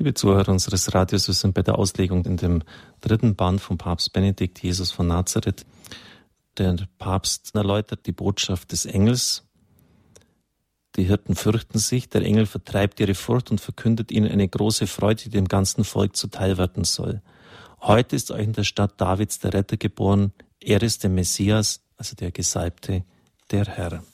Liebe Zuhörer unseres Radios, wir sind bei der Auslegung in dem 3. Band von Papst Benedikt, Jesus von Nazareth. Der Papst erläutert die Botschaft des Engels. Die Hirten fürchten sich, der Engel vertreibt ihre Furcht und verkündet ihnen eine große Freude, die dem ganzen Volk zuteil werden soll. Heute ist euch in der Stadt Davids der Retter geboren, er ist der Messias, also der Gesalbte, der Herr.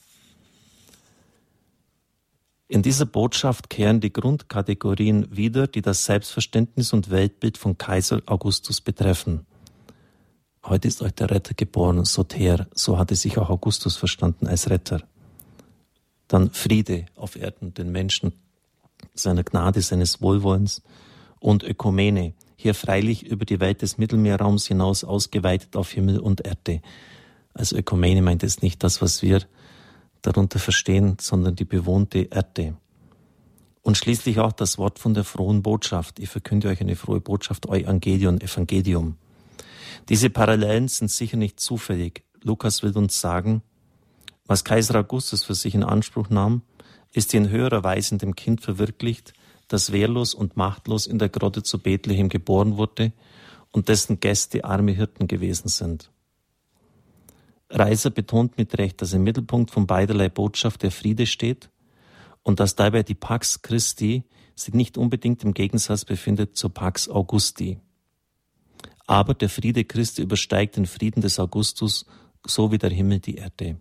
In dieser Botschaft kehren die Grundkategorien wieder, die das Selbstverständnis und Weltbild von Kaiser Augustus betreffen. Heute ist euch der Retter geboren, Soter, so hatte sich auch Augustus verstanden als Retter. Dann Friede auf Erden, den Menschen, seiner Gnade, seines Wohlwollens und Ökumene, hier freilich über die Welt des Mittelmeerraums hinaus ausgeweitet auf Himmel und Erde. Also Ökumene meint es nicht das, was wir darunter verstehen, sondern die bewohnte Erde. Und schließlich auch das Wort von der frohen Botschaft. Ich verkünde euch eine frohe Botschaft, Euangelion, Evangelium. Diese Parallelen sind sicher nicht zufällig. Lukas will uns sagen, was Kaiser Augustus für sich in Anspruch nahm, ist in höherer Weise in dem Kind verwirklicht, das wehrlos und machtlos in der Grotte zu Bethlehem geboren wurde und dessen Gäste arme Hirten gewesen sind. Reiser betont mit Recht, dass im Mittelpunkt von beiderlei Botschaft der Friede steht und dass dabei die Pax Christi sich nicht unbedingt im Gegensatz befindet zur Pax Augusti. Aber der Friede Christi übersteigt den Frieden des Augustus, so wie der Himmel die Erde.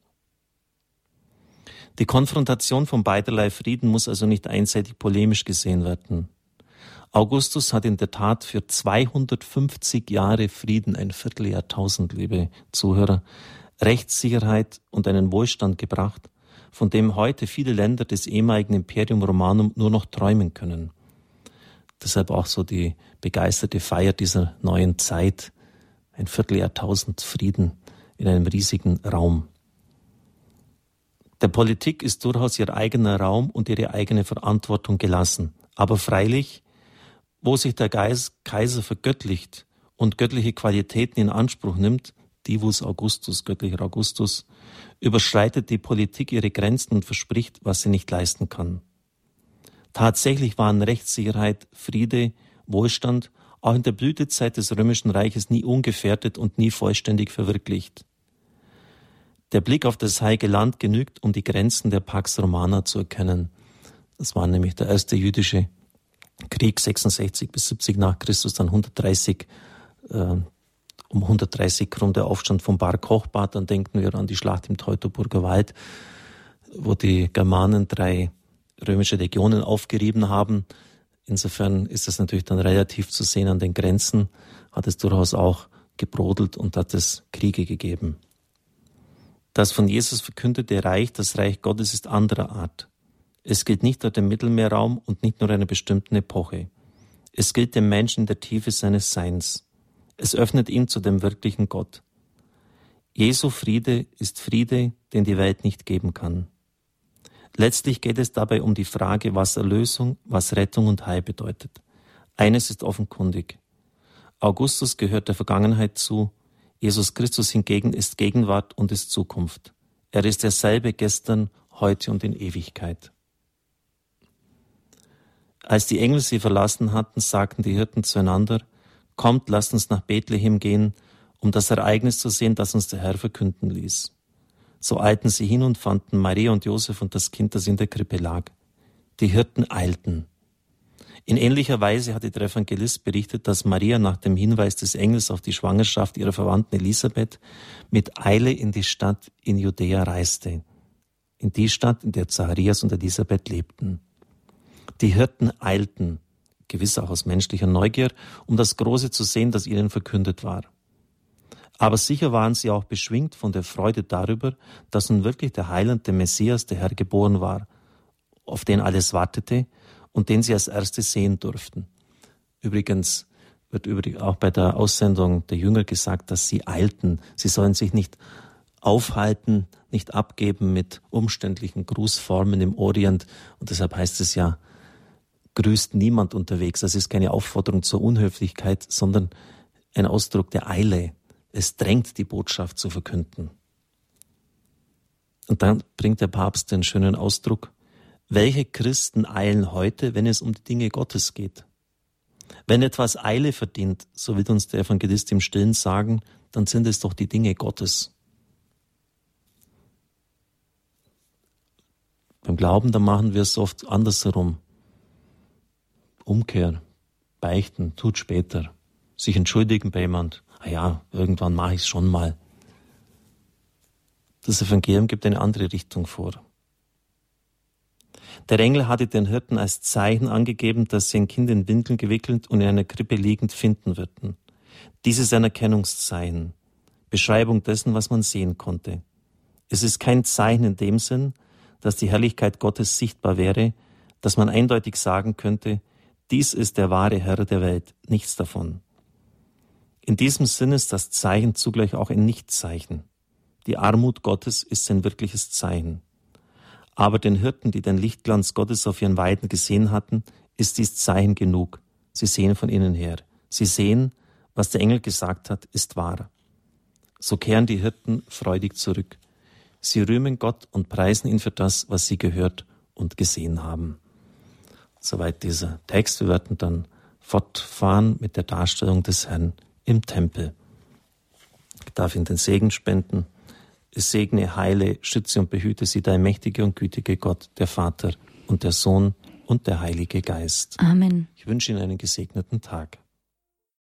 Die Konfrontation von beiderlei Frieden muss also nicht einseitig polemisch gesehen werden. Augustus hat in der Tat für 250 Jahre Frieden, ein Vierteljahrtausend, liebe Zuhörer, Rechtssicherheit und einen Wohlstand gebracht, von dem heute viele Länder des ehemaligen Imperium Romanum nur noch träumen können. Deshalb auch so die begeisterte Feier dieser neuen Zeit, ein Vierteljahrtausend Frieden in einem riesigen Raum. Der Politik ist durchaus ihr eigener Raum und ihre eigene Verantwortung gelassen. Aber freilich, wo sich der Kaiser vergöttlicht und göttliche Qualitäten in Anspruch nimmt, Divus Augustus, göttlicher Augustus, überschreitet die Politik ihre Grenzen und verspricht, was sie nicht leisten kann. Tatsächlich waren Rechtssicherheit, Friede, Wohlstand auch in der Blütezeit des Römischen Reiches nie ungefährdet und nie vollständig verwirklicht. Der Blick auf das Heilige Land genügt, um die Grenzen der Pax Romana zu erkennen. Das war nämlich der erste jüdische Krieg 66 bis 70 nach Christus, dann 130, um 130 rum der Aufstand von Bar Kochba. Dann denken wir an die Schlacht im Teutoburger Wald, wo die Germanen 3 römische Legionen aufgerieben haben. Insofern ist es natürlich dann relativ zu sehen an den Grenzen, hat es durchaus auch gebrodelt und hat es Kriege gegeben. Das von Jesus verkündete Reich, das Reich Gottes, ist anderer Art. Es gilt nicht nur dem Mittelmeerraum und nicht nur einer bestimmten Epoche. Es gilt dem Menschen in der Tiefe seines Seins. Es öffnet ihn zu dem wirklichen Gott. Jesu Friede ist Friede, den die Welt nicht geben kann. Letztlich geht es dabei um die Frage, was Erlösung, was Rettung und Heil bedeutet. Eines ist offenkundig. Augustus gehört der Vergangenheit zu, Jesus Christus hingegen ist Gegenwart und ist Zukunft. Er ist derselbe gestern, heute und in Ewigkeit. Als die Engel sie verlassen hatten, sagten die Hirten zueinander, kommt, lasst uns nach Bethlehem gehen, um das Ereignis zu sehen, das uns der Herr verkünden ließ. So eilten sie hin und fanden Maria und Josef und das Kind, das in der Krippe lag. Die Hirten eilten. In ähnlicher Weise hatte der Evangelist berichtet, dass Maria nach dem Hinweis des Engels auf die Schwangerschaft ihrer Verwandten Elisabeth mit Eile in die Stadt in Judäa reiste. In die Stadt, in der Zacharias und Elisabeth lebten. Die Hirten eilten, gewiss auch aus menschlicher Neugier, um das Große zu sehen, das ihnen verkündet war. Aber sicher waren sie auch beschwingt von der Freude darüber, dass nun wirklich der Heiland, der Messias, der Herr geboren war, auf den alles wartete und den sie als Erste sehen durften. Übrigens wird auch bei der Aussendung der Jünger gesagt, dass sie eilten. Sie sollen sich nicht aufhalten, nicht abgeben mit umständlichen Grußformen im Orient. Und deshalb heißt es ja, grüßt niemand unterwegs. Das ist keine Aufforderung zur Unhöflichkeit, sondern ein Ausdruck der Eile. Es drängt, die Botschaft zu verkünden. Und dann bringt der Papst den schönen Ausdruck, Welche Christen eilen heute, wenn es um die Dinge Gottes geht? Wenn etwas Eile verdient, so wird uns der Evangelist im Stillen sagen, dann sind es doch die Dinge Gottes. Beim Glauben, da machen wir es oft andersherum. Umkehr, beichten, tut später. Sich entschuldigen bei jemand. Irgendwann mache ich es schon mal. Das Evangelium gibt eine andere Richtung vor. Der Engel hatte den Hirten als Zeichen angegeben, dass sie ein Kind in Windeln gewickelt und in einer Krippe liegend finden würden. Dies ist ein Erkennungszeichen, Beschreibung dessen, was man sehen konnte. Es ist kein Zeichen in dem Sinn, dass die Herrlichkeit Gottes sichtbar wäre, dass man eindeutig sagen könnte, dies ist der wahre Herr der Welt, nichts davon. In diesem Sinn ist das Zeichen zugleich auch ein Nichtzeichen. Die Armut Gottes ist ein wirkliches Zeichen. Aber den Hirten, die den Lichtglanz Gottes auf ihren Weiden gesehen hatten, ist dies Zeichen genug. Sie sehen von innen her. Sie sehen, was der Engel gesagt hat, ist wahr. So kehren die Hirten freudig zurück. Sie rühmen Gott und preisen ihn für das, was sie gehört und gesehen haben. Soweit dieser Text. Wir werden dann fortfahren mit der Darstellung des Herrn im Tempel. Ich darf Ihnen den Segen spenden. Es segne, heile, schütze und behüte Sie, dein mächtiger und gütiger Gott, der Vater und der Sohn und der Heilige Geist. Amen. Ich wünsche Ihnen einen gesegneten Tag.